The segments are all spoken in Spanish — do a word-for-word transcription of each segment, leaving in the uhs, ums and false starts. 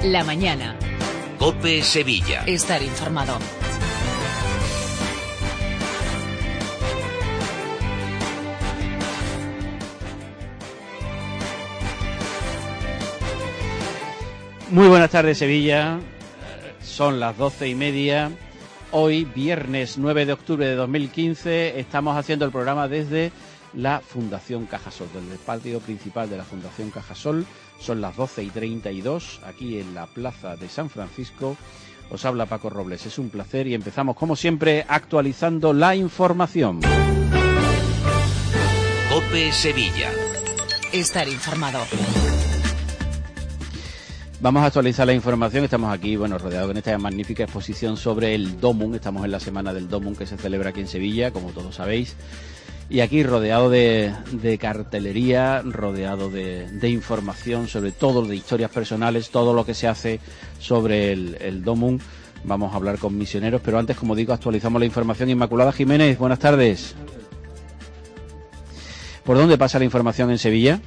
La mañana. COPE Sevilla. Estar informado. Muy buenas tardes, Sevilla. Son las doce y media. Hoy, viernes nueve de octubre de dos mil quince, estamos haciendo el programa desde la Fundación Cajasol, desde el patio principal de la Fundación Cajasol. Son las doce y treinta y dos, aquí en la Plaza de San Francisco. Os habla Paco Robles, es un placer y empezamos, como siempre, actualizando la información. COPE Sevilla. Estar informado. Vamos a actualizar la información. Estamos aquí, bueno, rodeados con esta magnífica exposición sobre el Domum. Estamos en la semana del Domum que se celebra aquí en Sevilla, como todos sabéis. Y aquí rodeado de, de cartelería, rodeado de, de información sobre todo, de historias personales, todo lo que se hace sobre el, el Domum. Vamos a hablar con misioneros, pero antes, como digo, actualizamos la información. Inmaculada Jiménez, buenas tardes. ¿Por dónde pasa la información en Sevilla?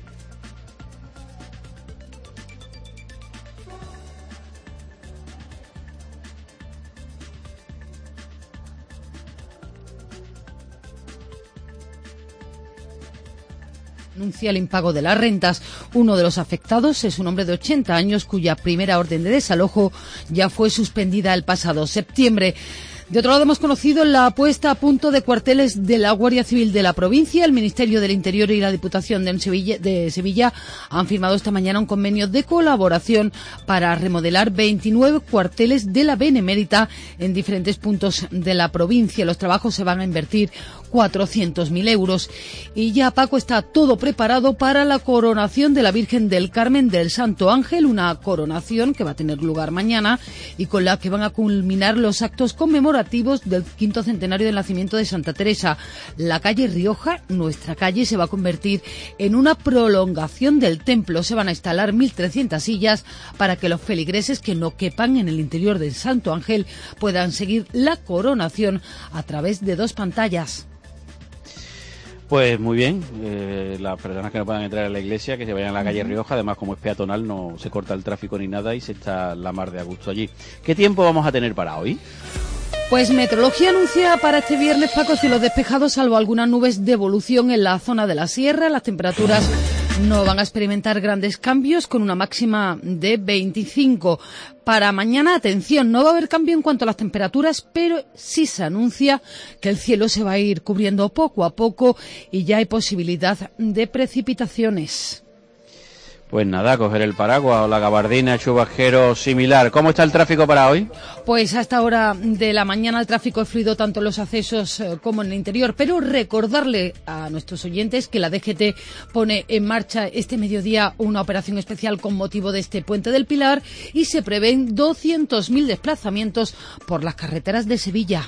Anuncia el impago de las rentas. Uno de los afectados es un hombre de ochenta años cuya primera orden de desalojo ya fue suspendida el pasado septiembre. De otro lado, hemos conocido la puesta a punto de cuarteles de la Guardia Civil de la provincia. El Ministerio del Interior y la Diputación de Sevilla, de Sevilla han firmado esta mañana un convenio de colaboración para remodelar veintinueve cuarteles de la Benemérita en diferentes puntos de la provincia. Los trabajos se van a invertir cuatrocientos mil euros. Y ya, Paco, está todo preparado para la coronación de la Virgen del Carmen del Santo Ángel, una coronación que va a tener lugar mañana y con la que van a culminar los actos conmemorativos del quinto centenario del nacimiento de Santa Teresa. La calle Rioja, nuestra calle, se va a convertir en una prolongación del templo. Se van a instalar mil trescientas sillas para que los feligreses que no quepan en el interior del Santo Ángel puedan seguir la coronación a través de dos pantallas. Pues muy bien, eh, las personas que no puedan entrar a la iglesia, que se vayan a la calle Rioja. Además, como es peatonal, no se corta el tráfico ni nada y se está la mar de a gusto allí. ¿Qué tiempo vamos a tener para hoy? Pues Meteorología anuncia para este viernes, Paco, cielos despejados, salvo algunas nubes de evolución en la zona de la sierra. Las temperaturas no van a experimentar grandes cambios, con una máxima de veinticinco. Para mañana, atención, no va a haber cambio en cuanto a las temperaturas, pero sí se anuncia que el cielo se va a ir cubriendo poco a poco y ya hay posibilidad de precipitaciones. Pues nada, coger el paraguas o la gabardina, chubasquero similar. ¿Cómo está el tráfico para hoy? Pues a esta hora de la mañana el tráfico es fluido tanto en los accesos eh, como en el interior, pero recordarle a nuestros oyentes que la D G T pone en marcha este mediodía una operación especial con motivo de este Puente del Pilar y se prevén doscientos mil desplazamientos por las carreteras de Sevilla.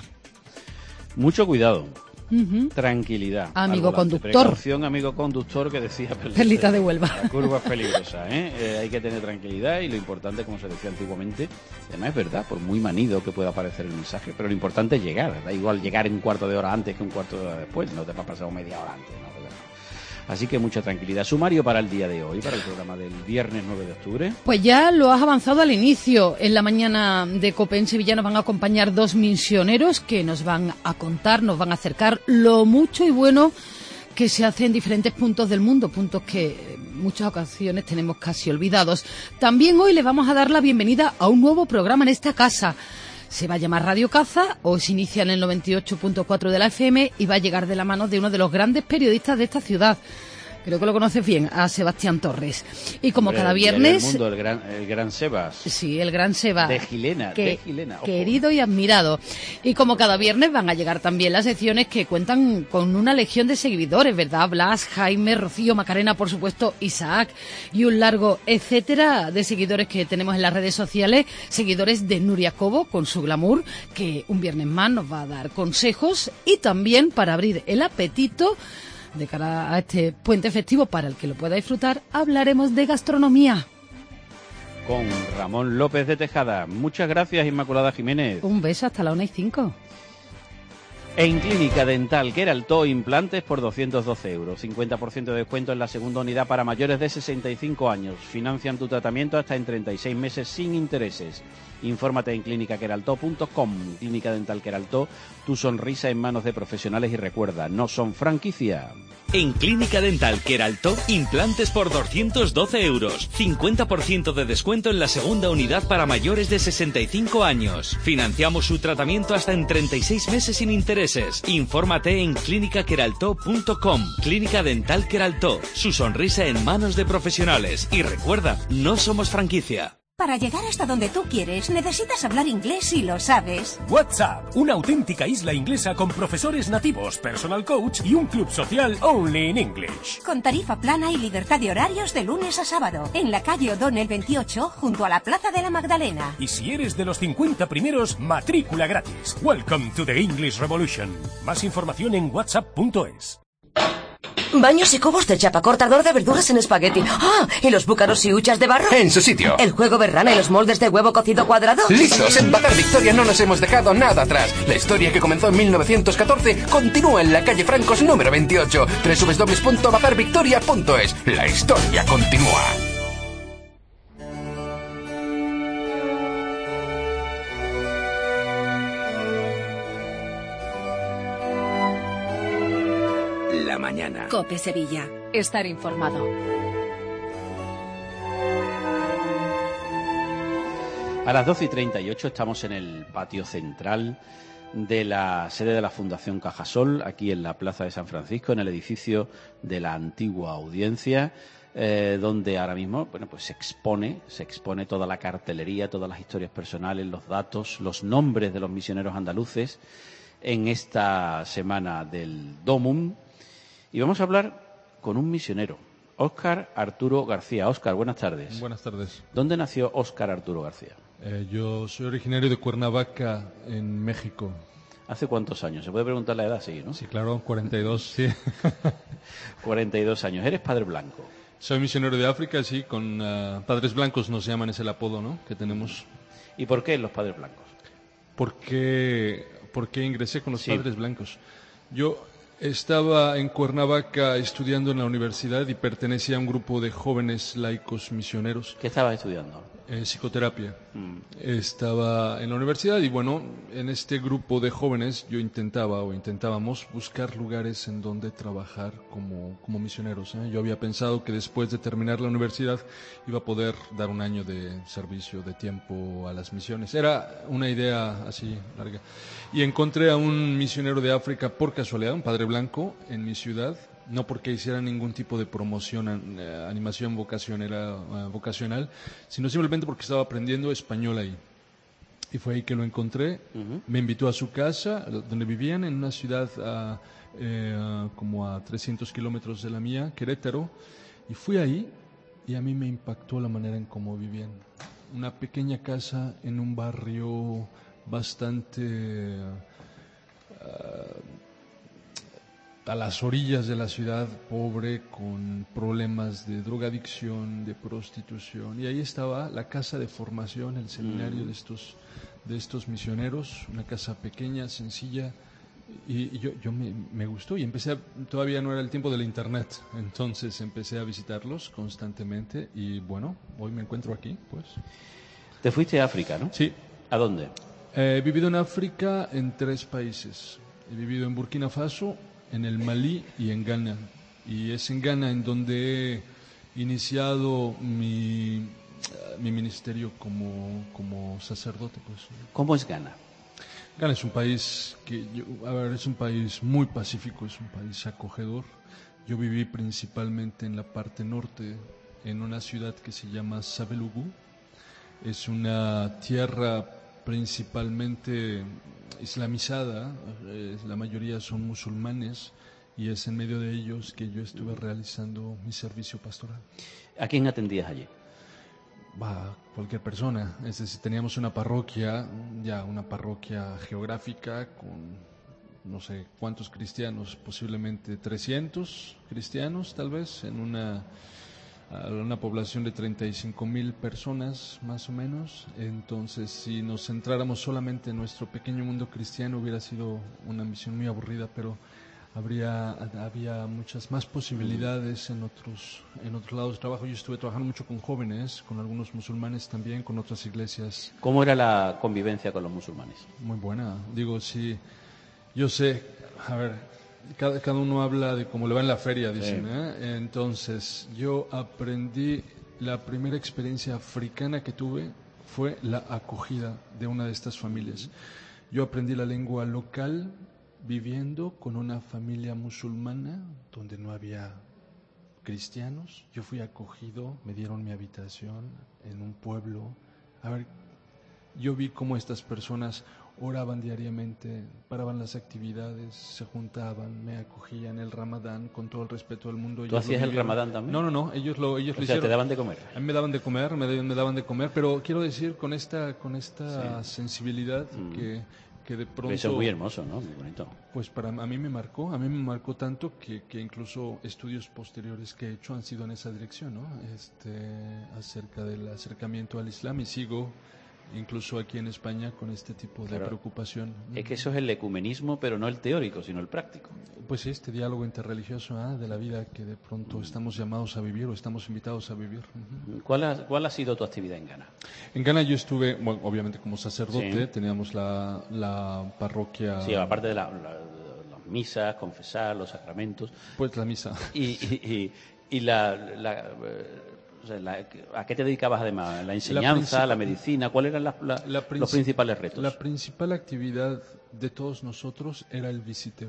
Mucho cuidado. Uh-huh. Tranquilidad. Amigo conductor. Precaución, amigo conductor, que decía Perlita, Perlita de Huelva. La curva es peligrosa, ¿eh? Eh, hay que tener tranquilidad y lo importante, como se decía antiguamente, además es verdad, por muy manido que pueda parecer el mensaje, pero lo importante es llegar. Da igual llegar en un cuarto de hora antes que un cuarto de hora después, no te va a pasar media hora antes, ¿no? Así que mucha tranquilidad. Sumario para el día de hoy, para el programa del viernes nueve de octubre. Pues ya lo has avanzado al inicio. En la mañana de COPE en Sevilla nos van a acompañar dos misioneros que nos van a contar, nos van a acercar lo mucho y bueno que se hace en diferentes puntos del mundo, puntos que en muchas ocasiones tenemos casi olvidados. También hoy le vamos a dar la bienvenida a un nuevo programa en esta casa. Se va a llamar Radio Caza, hoy se inicia en el noventa y ocho punto cuatro de la F M y va a llegar de la mano de uno de los grandes periodistas de esta ciudad. Creo que lo conoces bien, a Sebastián Torres. Y como Hombre, cada viernes... El mundo, el gran, el gran Sebas. Sí, el gran Sebas. De Gilena, que, de Gilena. Ojo. Querido y admirado. Y como cada viernes van a llegar también las secciones que cuentan con una legión de seguidores, ¿verdad? Blas, Jaime, Rocío, Macarena, por supuesto, Isaac y un largo etcétera de seguidores que tenemos en las redes sociales. Seguidores de Nuria Cobo con su glamour, que un viernes más nos va a dar consejos y también para abrir el apetito de cara a este puente festivo para el que lo pueda disfrutar, hablaremos de gastronomía. Con Ramón López de Tejada. Muchas gracias, Inmaculada Jiménez. Un beso hasta la una y cinco. En Clínica Dental Queraltó, implantes por doscientos doce euros. cincuenta por ciento de descuento en la segunda unidad para mayores de sesenta y cinco años. Financian tu tratamiento hasta en treinta y seis meses sin intereses. Infórmate en clínica queraltó punto com. Clínica Dental Queraltó, tu sonrisa en manos de profesionales, y recuerda, no son franquicia. En Clínica Dental Queraltó, implantes por doscientos doce euros. cincuenta por ciento de descuento en la segunda unidad para mayores de sesenta y cinco años. Financiamos su tratamiento hasta en treinta y seis meses sin intereses. Infórmate en clínica queraltó punto com. Clínica Dental Queraltó, su sonrisa en manos de profesionales. Y recuerda, no somos franquicia. Para llegar hasta donde tú quieres, necesitas hablar inglés y lo sabes. WhatsApp, una auténtica isla inglesa con profesores nativos, personal coach y un club social only in English. Con tarifa plana y libertad de horarios de lunes a sábado. En la calle O'Donnell veintiocho, junto a la Plaza de la Magdalena. Y si eres de los cincuenta primeros, matrícula gratis. Welcome to the English Revolution. Más información en whatsapp punto es. Baños y cubos de chapa, cortador de verduras en espagueti. ¡Ah! ¿Y los búcaros y huchas de barro? En su sitio. ¿El juego berrana y los moldes de huevo cocido cuadrado? ¡Listos! En Bazar Victoria no nos hemos dejado nada atrás. La historia que comenzó en mil novecientos catorce continúa en la calle Francos número veintiocho. doble u doble u doble u punto bazar victoria punto es. La historia continúa. La mañana. COPE Sevilla. Estar informado. A las doce y treinta y ocho estamos en el patio central de la sede de la Fundación Cajasol, aquí en la Plaza de San Francisco, en el edificio de la antigua Audiencia, eh, donde ahora mismo, bueno, pues se expone, se expone toda la cartelería, todas las historias personales, los datos, los nombres de los misioneros andaluces en esta semana del Domum. Y vamos a hablar con un misionero, Óscar Arturo García. Óscar, buenas tardes. Buenas tardes. ¿Dónde nació Óscar Arturo García? Eh, yo soy originario de Cuernavaca, en México. ¿Hace cuántos años? Se puede preguntar la edad, sí, ¿no? Sí, claro, cuarenta y dos, sí. cuarenta y dos años. ¿Eres padre blanco? Soy misionero de África, sí, con uh, padres blancos nos llaman, es el apodo, ¿no?, que tenemos. ¿Y por qué los padres blancos? ¿Por qué, por qué ingresé con los sí. padres blancos? Yo estaba en Cuernavaca estudiando en la universidad y pertenecía a un grupo de jóvenes laicos misioneros. ¿Qué estabas estudiando? Eh, psicoterapia. Mm. Estaba en la universidad y bueno, en este grupo de jóvenes yo intentaba o intentábamos buscar lugares en donde trabajar como, como misioneros, ¿eh? Yo había pensado que después de terminar la universidad iba a poder dar un año de servicio, de tiempo a las misiones. Era una idea así larga. Y encontré a un misionero de África por casualidad, un padre blanco, en mi ciudad. No porque hiciera ningún tipo de promoción, eh, animación vocacionera, uh, vocacional, sino simplemente porque estaba aprendiendo español ahí. Y fue ahí que lo encontré. Uh-huh. Me invitó a su casa, donde vivían, en una ciudad uh, eh, uh, como a trescientos kilómetros de la mía, Querétaro. Y fui ahí y a mí me impactó la manera en cómo vivían. Una pequeña casa en un barrio bastante... Uh, a las orillas de la ciudad, pobre, con problemas de drogadicción, de prostitución, y ahí estaba la casa de formación, el seminario mm. de estos de estos misioneros, una casa pequeña, sencilla, y, y yo, yo me, me gustó, y empecé a, todavía no era el tiempo del internet, entonces empecé a visitarlos constantemente, y bueno, hoy me encuentro aquí, pues. ¿Te fuiste a África, no? Sí. ¿A dónde? Eh, he vivido en África en tres países. He vivido en Burkina Faso, en el Malí y en Ghana. Y es en Ghana en donde he iniciado mi, mi ministerio como, como sacerdote, pues. ¿Cómo es Ghana? Ghana es un país que, yo, a ver, es un país muy pacífico, es un país acogedor. Yo viví principalmente en la parte norte, en una ciudad que se llama Savelugu. Es una tierra principalmente islamizada, eh, la mayoría son musulmanes, y es en medio de ellos que yo estuve realizando mi servicio pastoral. ¿A quién atendías allí? Va, cualquier persona. Es decir, teníamos una parroquia, ya una parroquia geográfica con no sé cuántos cristianos, posiblemente trescientos cristianos tal vez, en una a una población de treinta y cinco mil personas, más o menos. Entonces, si nos centráramos solamente en nuestro pequeño mundo cristiano, hubiera sido una misión muy aburrida, pero habría había muchas más posibilidades en otros en otros lados de trabajo. Yo estuve trabajando mucho con jóvenes, con algunos musulmanes también, con otras iglesias. ¿Cómo era la convivencia con los musulmanes? Muy buena. Digo, sí, yo sé, a ver, cada, cada uno habla de cómo le va en la feria, dicen, sí. ¿eh? Entonces, yo aprendí, la primera experiencia africana que tuve fue la acogida de una de estas familias. Yo aprendí la lengua local viviendo con una familia musulmana donde no había cristianos. Yo fui acogido, me dieron mi habitación en un pueblo. A ver, yo vi cómo estas personas oraban diariamente, paraban las actividades, se juntaban, me acogían el Ramadán con todo el respeto del mundo. ¿Tú hacías el Ramadán también? No, no, no, ellos lo, ellos o lo sea, hicieron. ¿te daban de comer? A mí me daban de comer, me, me daban de comer, pero quiero decir con esta, con esta sí. sensibilidad mm. que... que de pronto, eso es muy hermoso, ¿no? Muy bonito. Pues para a mí me marcó, a mí me marcó tanto que, que incluso estudios posteriores que he hecho han sido en esa dirección, ¿no? Este, acerca del acercamiento al Islam, y sigo incluso aquí en España con este tipo claro. de preocupación. Es que eso es el ecumenismo, pero no el teórico, sino el práctico. Pues sí, este diálogo interreligioso ¿eh? de la vida que de pronto estamos llamados a vivir o estamos invitados a vivir. Uh-huh. ¿Cuál ha, ¿Cuál ha sido tu actividad en Ghana? En Ghana yo estuve, bueno, obviamente como sacerdote, sí. teníamos la, la parroquia... Sí, aparte de la, la, las misas, confesar, los sacramentos. Pues la misa. Y, y, y, y la... la O sea, la, ¿a qué te dedicabas además? ¿La enseñanza, la, la medicina? ¿Cuáles eran la, la, la los principales retos? La principal actividad de todos nosotros era el visiteo.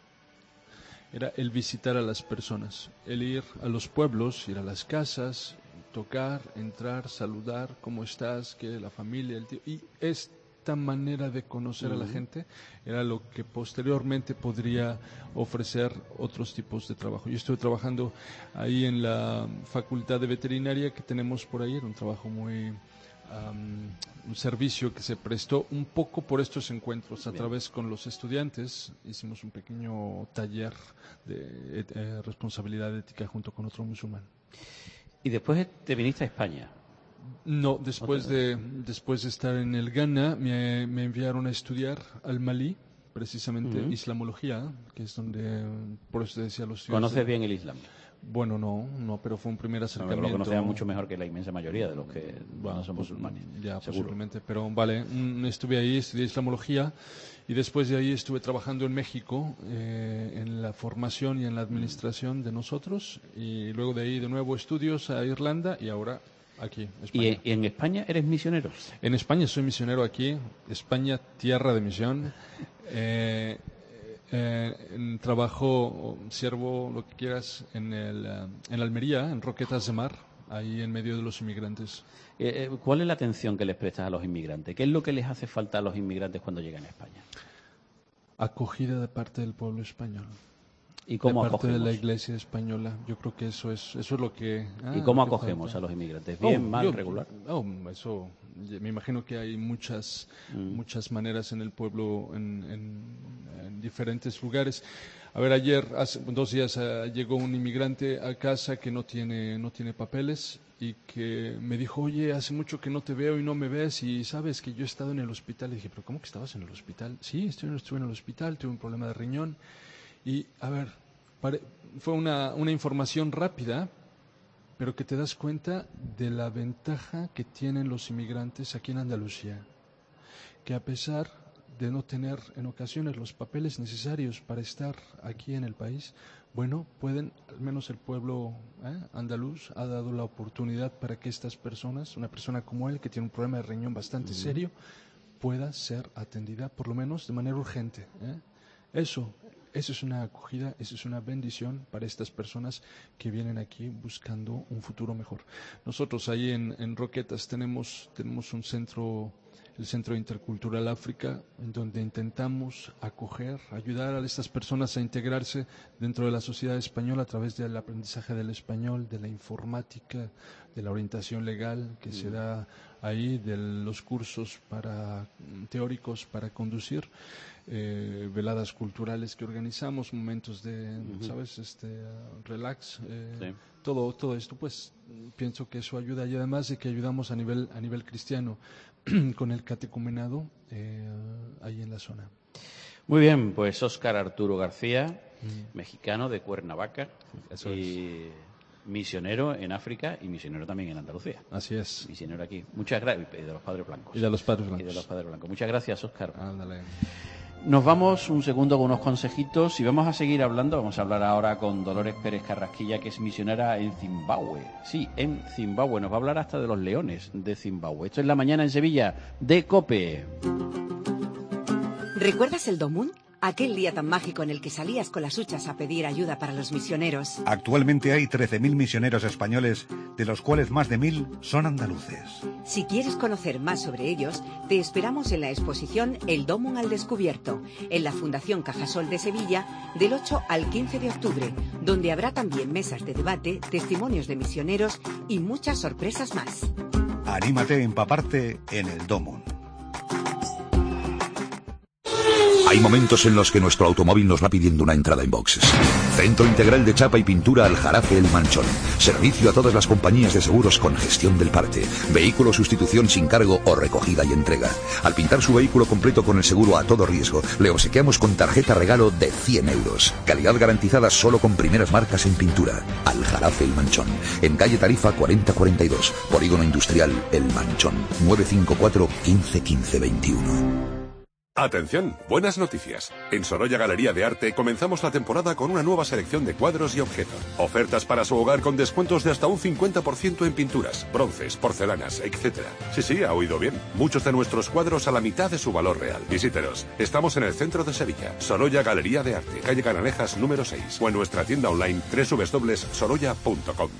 Era el visitar a las personas, el ir a los pueblos, ir a las casas, tocar, entrar, saludar, ¿cómo estás? ¿Qué? La familia, el tío. Y esta manera de conocer uh-huh. a la gente era lo que posteriormente podría ofrecer otros tipos de trabajo. Yo estuve trabajando ahí en la facultad de veterinaria que tenemos por ahí, era un trabajo muy, um, un servicio que se prestó un poco por estos encuentros, a Bien. través con los estudiantes, hicimos un pequeño taller de eh, responsabilidad ética junto con otro musulmán. Y después te viniste a España. No, después de después de estar en el Ghana me, me enviaron a estudiar al Malí, precisamente uh-huh. islamología, que es donde, por eso te decía los estudiantes. ¿Conoces bien el Islam? Bueno, no, no, pero fue un primer acercamiento. No, lo conocía mucho mejor que la inmensa mayoría de los que bueno, no son musulmanes. Ya, seguro. posiblemente, pero vale, estuve ahí, estudié islamología y después de ahí estuve trabajando en México eh, en la formación y en la administración de nosotros, y luego de ahí de nuevo estudios a Irlanda y ahora aquí, España. ¿Y, ¿Y en España eres misionero? En España soy misionero aquí, España, tierra de misión. Eh, eh, en trabajo, siervo, lo que quieras, en, el, en Almería, en Roquetas de Mar, ahí en medio de los inmigrantes. Eh, ¿Cuál es la atención que les prestas a los inmigrantes? ¿Qué es lo que les hace falta a los inmigrantes cuando llegan a España? Acogida de parte del pueblo español. ¿Y cómo de parte acogemos? de la Iglesia española. Yo creo que eso es eso es lo que... Ah, ¿Y cómo lo que acogemos falta. a los inmigrantes? ¿Bien, oh, mal, yo, regular? Oh, eso, me imagino que hay muchas mm. muchas maneras en el pueblo, en, en, en diferentes lugares. A ver, ayer, hace dos días, uh, llegó un inmigrante a casa que no tiene no tiene papeles y que me dijo, oye, hace mucho que no te veo y no me ves, y sabes que yo he estado en el hospital. Y dije, ¿pero cómo que estabas en el hospital? Sí, estuve, estuve en el hospital, tuve un problema de riñón. Y, a ver, pare, fue una, una información rápida, pero que te das cuenta de la ventaja que tienen los inmigrantes aquí en Andalucía, que a pesar de no tener en ocasiones los papeles necesarios para estar aquí en el país, bueno, pueden, al menos el pueblo ¿eh? andaluz ha dado la oportunidad para que estas personas, una persona como él, que tiene un problema de riñón bastante uh-huh. serio, pueda ser atendida por lo menos de manera urgente. ¿eh? Eso, eso es una acogida, eso es una bendición para estas personas que vienen aquí buscando un futuro mejor. Nosotros ahí en, en Roquetas tenemos, tenemos un centro, el Centro Intercultural África, en donde intentamos acoger, ayudar a estas personas a integrarse dentro de la sociedad española a través del aprendizaje del español, de la informática, de la orientación legal que mm. se da ahí de los cursos para teóricos para conducir, eh, veladas culturales que organizamos, momentos de, uh-huh. ¿sabes? Este, uh, relax, eh, sí. todo, todo esto, pues pienso que eso ayuda, y además de que ayudamos a nivel, a nivel cristiano con el catecumenado eh, ahí en la zona. Muy bien, pues Óscar Arturo García, mm. mexicano de Cuernavaca, eso y es. misionero en África y misionero también en Andalucía. Así es. Misionero aquí. Muchas gracias. Y de los Padres Blancos. Y de los Padres Blancos. Y de los Padres Blancos. Muchas gracias, Óscar. Ándale. Nos vamos un segundo con unos consejitos y vamos a seguir hablando. Vamos a hablar ahora con Dolores Pérez Carrasquilla, que es misionera en Zimbabue. Sí, en Zimbabue. Nos va a hablar hasta de los leones de Zimbabue. Esto es La Mañana en Sevilla, de COPE. ¿Recuerdas el Domun? Aquel día tan mágico en el que salías con las huchas a pedir ayuda para los misioneros. Actualmente hay trece mil misioneros españoles, de los cuales más de mil son andaluces. Si quieres conocer más sobre ellos, te esperamos en la exposición El Domun al Descubierto, en la Fundación Cajasol de Sevilla, del ocho al quince de octubre, donde habrá también mesas de debate, testimonios de misioneros y muchas sorpresas más. Anímate a empaparte en El Domun. Hay momentos en los que nuestro automóvil nos va pidiendo una entrada en boxes. Centro Integral de Chapa y Pintura Aljarafe El Manchón. Servicio a todas las compañías de seguros con gestión del parte. Vehículo sustitución sin cargo o recogida y entrega. Al pintar su vehículo completo con el seguro a todo riesgo, le obsequiamos con tarjeta regalo de cien euros. Calidad garantizada solo con primeras marcas en pintura. Aljarafe El Manchón. En calle Tarifa cuarenta cuarenta y dos. Polígono Industrial El Manchón. nueve cinco cuatro, quince, quince, veintiuno. Atención, buenas noticias. En Sorolla Galería de Arte comenzamos la temporada con una nueva selección de cuadros y objetos. Ofertas para su hogar con descuentos de hasta un cincuenta por ciento en pinturas, bronces, porcelanas, etcétera. Sí, sí, ha oído bien. Muchos de nuestros cuadros a la mitad de su valor real. Visítenos. Estamos en el centro de Sevilla. Sorolla Galería de Arte, calle Canalejas número seis. O en nuestra tienda online doble u doble u doble u punto sorolla punto com.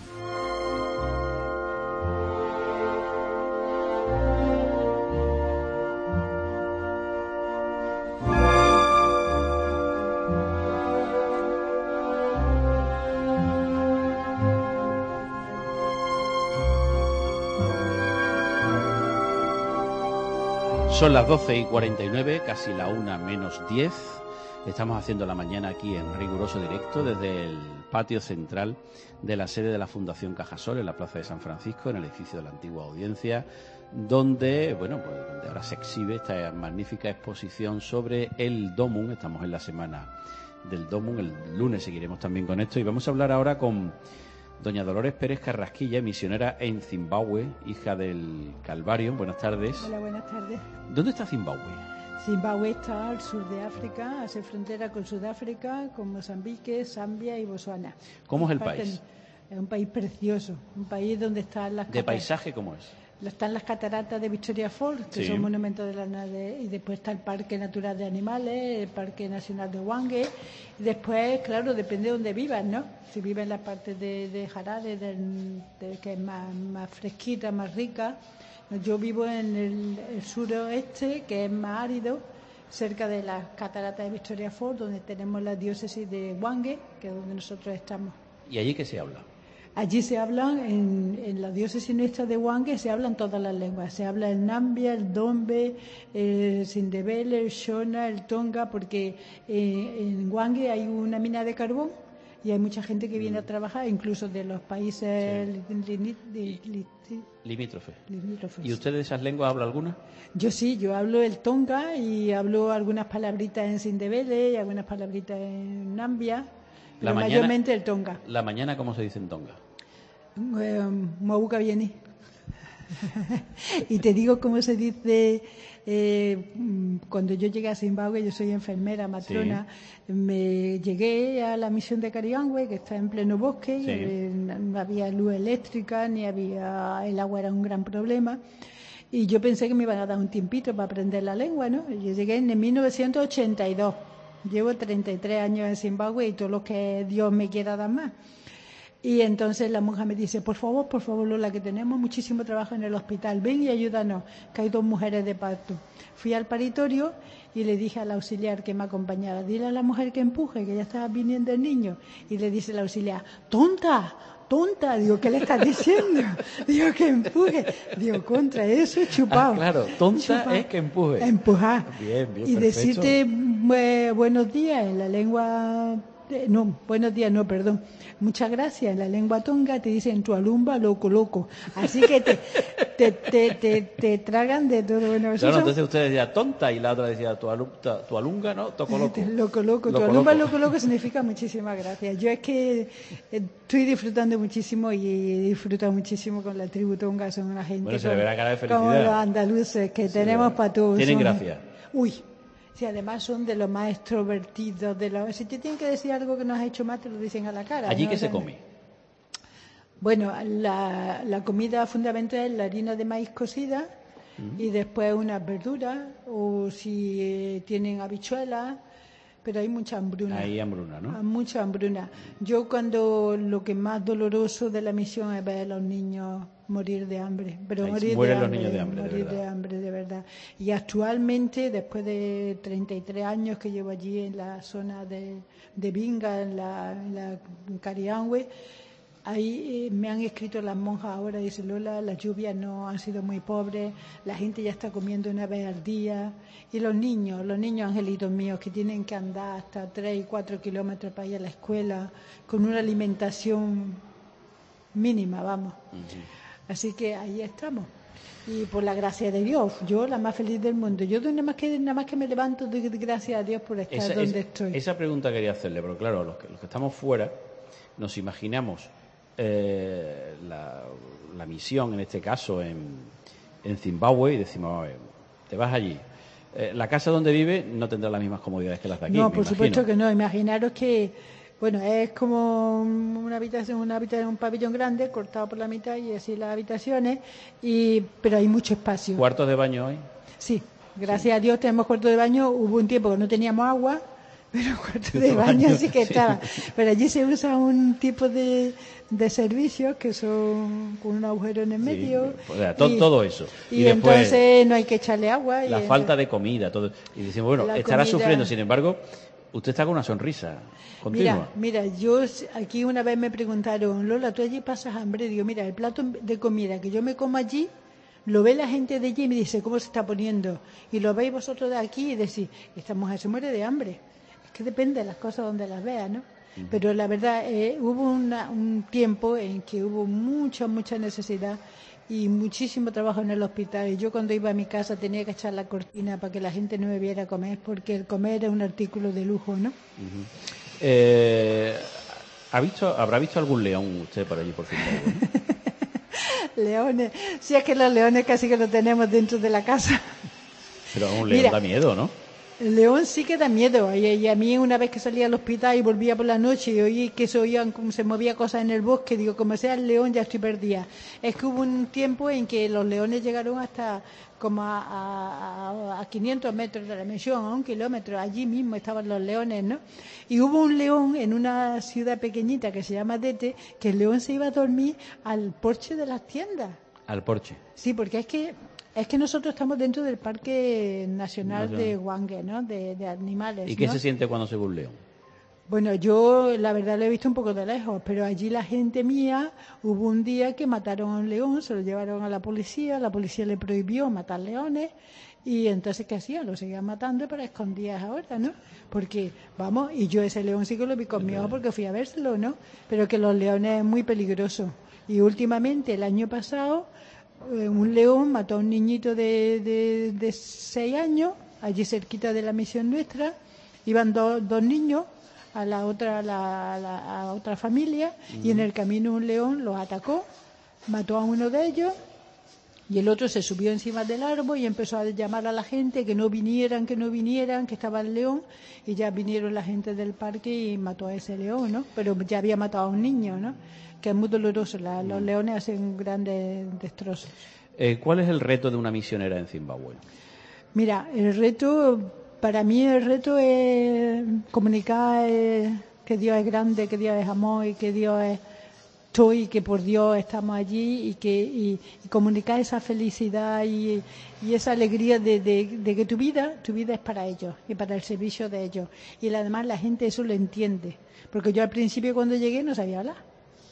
Son las doce y cuarenta y nueve, casi la una menos diez. Estamos haciendo la mañana aquí en riguroso directo desde el patio central de la sede de la Fundación Cajasol en la Plaza de San Francisco, en el edificio de la antigua audiencia, donde, bueno, pues donde ahora se exhibe esta magnífica exposición sobre el Domun. Estamos en la semana del Domun, el lunes seguiremos también con esto y vamos a hablar ahora con doña Dolores Pérez Carrasquilla, misionera en Zimbabue, hija del Calvario. Buenas tardes. Hola, buenas tardes. ¿Dónde está Zimbabue? Zimbabue está al sur de África, hace frontera con Sudáfrica, con Mozambique, Zambia y Botsuana. ¿Cómo es el país? Es un país precioso, un país donde están las... ¿De paisaje cómo es? Están las cataratas de Victoria Falls, que sí. son monumentos de la nave, y después está el Parque Natural de Animales, el Parque Nacional de Hwange, y después, claro, depende de dónde vivas, ¿no? Si vives en la parte de, de Harare, de, de, que es más, más fresquita, más rica. Yo vivo en el, el suroeste, que es más árido, cerca de las cataratas de Victoria Falls, donde tenemos la diócesis de Hwange, que es donde nosotros estamos. ¿Y allí qué se habla? Allí se hablan, en, en la diócesis nuestra de Hwange, se hablan todas las lenguas. Se habla el Nambia, el Dombe, el Sindebele, el Shona, el Tonga, porque eh, en Hwange hay una mina de carbón y hay mucha gente que viene a trabajar, incluso de los países sí. li, li, li, li, li, limítrofes. limítrofes. ¿Y usted de esas lenguas habla alguna? Yo sí, yo hablo el Tonga y hablo algunas palabritas en Sindebele y algunas palabritas en Nambia. Pero mañana, mayormente el Tonga. ¿La mañana cómo se dice en Tonga? Eh, Mwabuka viene. Y te digo cómo se dice eh, cuando yo llegué a Zimbabue. Yo soy enfermera, matrona. Sí. Me llegué a la misión de Kariangwe, que está en pleno bosque. Sí. Eh, no había luz eléctrica, ni había... El agua era un gran problema. Y yo pensé que me iban a dar un tiempito para aprender la lengua, ¿no? Yo llegué en mil novecientos ochenta y dos. Llevo treinta y tres años en Zimbabue y todo lo que Dios me quiera dar más. Y entonces la monja me dice, por favor, por favor, Lola, que tenemos muchísimo trabajo en el hospital, ven y ayúdanos, que hay dos mujeres de parto. Fui al paritorio y le dije al auxiliar que me acompañara, dile a la mujer que empuje, que ya estaba viniendo el niño. Y le dice el auxiliar, tonta, tonta. Digo, ¿qué le estás diciendo? Digo, que empuje. Digo, contra eso, chupado. Ah, claro, tonta Chupao. es que empuje. Empujar. Bien, bien, Y perfecto. decirte bu- buenos días en la lengua... de- no, buenos días, no, perdón. Muchas gracias. En la lengua tonga te dicen tu alumba loco, loco. Así que te, te, te, te, te tragan de todo. Bueno, eso Claro, son- entonces usted decía tonta y la otra decía tu, alu- ta- tu alunga, ¿no? Toco loco. Loco, loco. Tu Loco, alumba loco. loco, loco significa muchísimas gracias. Yo es que estoy disfrutando muchísimo y he disfrutado muchísimo con la tribu tonga. Son una gente Bueno, se le como- verá cara de como felicidad. los andaluces que Se tenemos le- para todos. Tienen Son- gracia. Uy, sí, además son de los más extrovertidos. De los... Si te tienen que decir algo que no has hecho mal, te lo dicen a la cara. ¿Allí ¿no? qué O sea, se come? Bueno, la, la comida fundamental es la harina de maíz cocida y después unas verduras o si eh, tienen habichuelas, pero hay mucha hambruna. Ahí hambruna, ¿no? Hay mucha hambruna. Yo cuando lo que más doloroso de la misión es ver a los niños morir de hambre, pero Ahí morir mueren de los hambre, niños de hambre, de morir verdad. de hambre de verdad. Y actualmente, después de treinta y tres años que llevo allí en la zona de, de Vinga, en la, en la en Cariangüe, ahí eh, me han escrito las monjas ahora, dice Lola, las lluvias no han sido muy pobres, la gente ya está comiendo una vez al día, y los niños, los niños angelitos míos que tienen que andar hasta tres y cuatro kilómetros para ir a la escuela, con una alimentación mínima, vamos. Así que ahí estamos. Y por la gracia de Dios, yo la más feliz del mundo. Yo nada más que, nada más que me levanto, doy gracias a Dios por estar Esa, donde esa- estoy. esa pregunta quería hacerle, pero claro, los que, los que estamos fuera nos imaginamos eh, la, la misión, en este caso, en, en Zimbabue y decimos, a ver, te vas allí. Eh, la casa donde vive no tendrá las mismas comodidades que las de aquí. No, me por supuesto imagino. que no. Imaginaros que, bueno, es como una habitación, una habitación, un pabellón grande cortado por la mitad y así las habitaciones, y pero hay mucho espacio. ¿Cuartos de baño hay? Sí, gracias a Dios tenemos cuarto de baño. Hubo un tiempo que no teníamos agua, pero cuarto de baño sí que estaba. Pero allí se usa un tipo de, de servicios que son con un agujero en el medio. O sea, to- y- todo eso. Y, Y después, entonces no hay que echarle agua. la y falta de comida, todo. Y decimos, bueno, La estará comida- sufriendo, sin embargo, usted está con una sonrisa continua. Mira, mira, yo s- aquí una vez me preguntaron, Lola, ¿tú allí pasas hambre? Digo, mira, el plato de comida que yo me como allí, lo ve la gente de allí y me dice, ¿cómo se está poniendo? Y lo veis vosotros de aquí y decís, esta mujer se muere de hambre. Es que depende de las cosas donde las veas, ¿no? Pero la verdad, eh, hubo una- un tiempo en que hubo mucha, mucha necesidad y muchísimo trabajo en el hospital. Y yo cuando iba a mi casa tenía que echar la cortina para que la gente no me viera comer, porque el comer es un artículo de lujo, ¿no? Ujú. Eh, ¿ha visto, ¿Habrá visto algún león usted por allí, por Zimbabue? ¿no? Leones, si es que los leones casi que los tenemos dentro de la casa. Pero un león Mira. da miedo, ¿no? El león sí que da miedo. Y, y a mí una vez que salía al hospital y volvía por la noche y oí que se oían como se movía cosas en el bosque, digo, como sea el león ya estoy perdida. Es que hubo un tiempo en que los leones llegaron hasta como a, a, a- a quinientos metros de la misión, a un kilómetro. Allí mismo estaban los leones, ¿no? Y hubo un león en una ciudad pequeñita que se llama Dete, que el león se iba a dormir al porche de las tiendas. Al porche. Sí, porque es que es que nosotros estamos dentro del Parque Nacional Nacional. de Hwange, ¿no? De, de animales. ¿Y qué ¿no? se siente cuando se ve un león? Bueno, yo la verdad lo he visto un poco de lejos, pero allí la gente mía, hubo un día que mataron a un león, se lo llevaron a la policía, la policía le prohibió matar leones y entonces ¿qué hacía? Lo seguían matando para escondidas ahora, ¿no? Porque, vamos, y yo ese león sí que lo vi con mi ojo porque fui a vérselo, ¿no? Pero que los leones es muy peligroso. Y últimamente, el año pasado, eh, un león mató a un niñito de, de, de seis años, allí cerquita de la misión nuestra, iban do- dos niños a la otra a la, a la- a otra familia y en el camino un león los atacó, mató a uno de ellos y el otro se subió encima del árbol y empezó a llamar a la gente que no vinieran, que no vinieran, que estaba el león y ya vinieron la gente del parque y mató a ese león, ¿no? Pero ya había matado a un niño, ¿no? Que es muy doloroso, la- los leones hacen grandes destrozos. Eh, ¿Cuál es el reto de una misionera en Zimbabue? Mira, el reto, para mí el reto es comunicar eh, que Dios es grande, que Dios es amor y que Dios es todo y que por Dios estamos allí y que y, y comunicar esa felicidad y, y esa alegría de, de, de que tu vida, tu vida es para ellos y para el servicio de ellos. Y además la gente eso lo entiende, porque yo al principio cuando llegué no sabía hablar.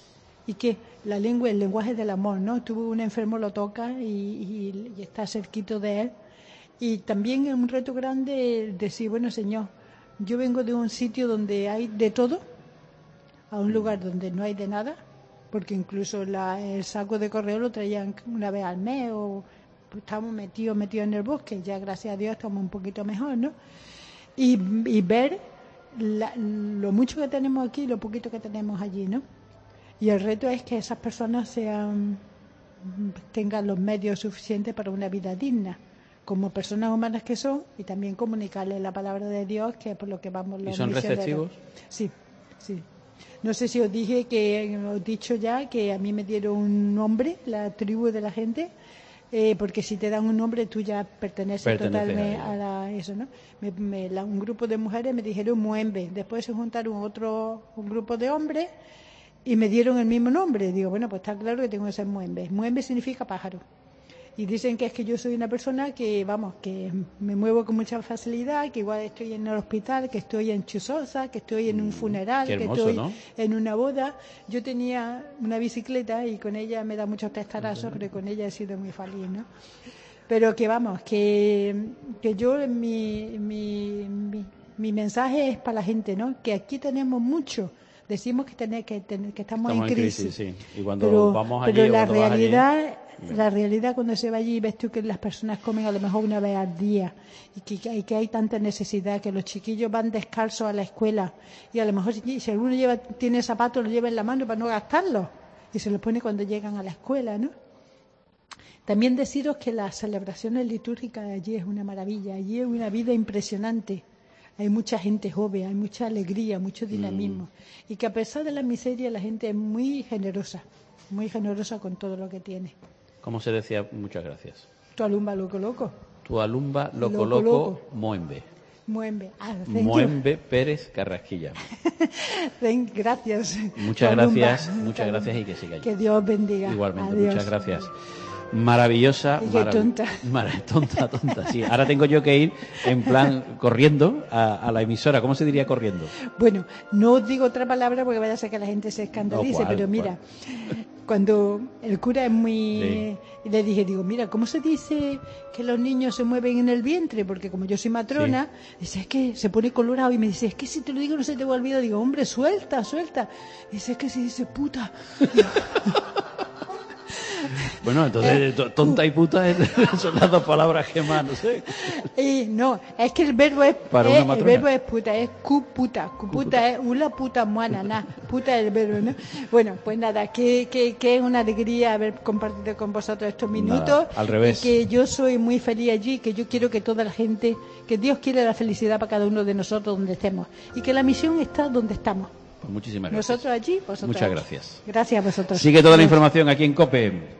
y que la lengua, el lenguaje del amor, ¿no? Tú, un enfermo lo toca y, y, y está cerquito de él. Y también es un reto grande decir, bueno, Señor, yo vengo de un sitio donde hay de todo, a un lugar donde no hay de nada, porque incluso la, el saco de correo lo traían una vez al mes, o pues, estamos metidos, metidos en el bosque, ya gracias a Dios estamos un poquito mejor, ¿no? Y, y ver la, lo mucho que tenemos aquí y lo poquito que tenemos allí, ¿no? Y el reto es que esas personas sean, tengan los medios suficientes para una vida digna, como personas humanas que son, y también comunicarles la palabra de Dios, que es por lo que vamos los ¿Y son misioneros. receptivos? Sí, sí. No sé si os dije que, os he dicho ya, que a mí me dieron un nombre, la tribu de la gente, eh, porque si te dan un nombre tú ya perteneces Pertenece totalmente a, a la, eso, ¿no? Me, me, la, un grupo de mujeres me dijeron Muembe, después se juntaron otro un grupo de hombres y me dieron el mismo nombre. Digo, bueno, pues está claro que tengo que ser Muembe. Muembe significa pájaro. Y dicen que es que yo soy una persona que, vamos, que me muevo con mucha facilidad, que igual estoy en el hospital, que estoy en Chusosa, que estoy en un funeral, Qué hermoso, que estoy ¿no? en una boda. Yo tenía una bicicleta y con ella me da muchos testarazos, pero con ella he sido muy feliz, ¿no? Pero que vamos, que, que yo, mi, mi, mi, mi mensaje es para la gente, ¿no? Que aquí tenemos mucho. Decimos que, tener, que, tener, que estamos, Estamos en crisis, en crisis, sí. Y cuando pero, vamos allí, pero la cuando vas realidad, allí... la realidad cuando se va allí y ves tú que las personas comen a lo mejor una vez al día y que, que, hay, que hay tanta necesidad, que los chiquillos van descalzos a la escuela y a lo mejor si, si alguno lleva, tiene zapatos, lo lleva en la mano para no gastarlos y se los pone cuando llegan a la escuela, ¿no? También deciros que las celebraciones litúrgicas de allí es una maravilla, allí es una vida impresionante. Hay mucha gente joven, hay mucha alegría, mucho dinamismo. Mm. Y que a pesar de la miseria, la gente es muy generosa, muy generosa con todo lo que tiene. ¿Cómo se decía? Muchas gracias. Tu alumba loco loco. Tu alumba loco Loco, loco, loco. Moembe. Moembe. Ah, Moembe Pérez Carrasquilla. Gracias. Muchas Tu gracias, alumba. muchas gracias y que siga allí. Que Dios bendiga. Igualmente, Adiós. muchas gracias. Maravillosa. Y qué marav- tonta. Mara- tonta, tonta, sí. Ahora tengo yo que ir en plan corriendo a, a la emisora. ¿Cómo se diría corriendo? Bueno, no os digo otra palabra porque vaya a ser que la gente se escandalice, No, ¿cuál, pero mira, cuando el cura es muy... Y le dije, digo, mira, ¿cómo se dice que los niños se mueven en el vientre? Porque como yo soy matrona, dice, es que se pone colorado y me dice, es que si te lo digo no se te va a olvidar. Digo, hombre, suelta, suelta. Dice, es que si dice puta. Bueno, entonces to- tonta y puta es- son las dos palabras que más, no sé. Y no, es que el verbo es, Para es- una el matrona. verbo es puta, es cu puta, cu puta es una puta muana, na, puta es el verbo, ¿no? Bueno, pues nada, que, que, que es una alegría haber compartido con vosotros estos minutos. Nada, al revés. Y que yo soy muy feliz allí, que yo quiero que toda la gente, que Dios quiere la felicidad para cada uno de nosotros donde estemos. Y que la misión está donde estamos. Pues muchísimas gracias. Nosotros allí, vosotros Muchas allí. gracias. Gracias a vosotros. Sigue toda la Adiós. información aquí en COPE.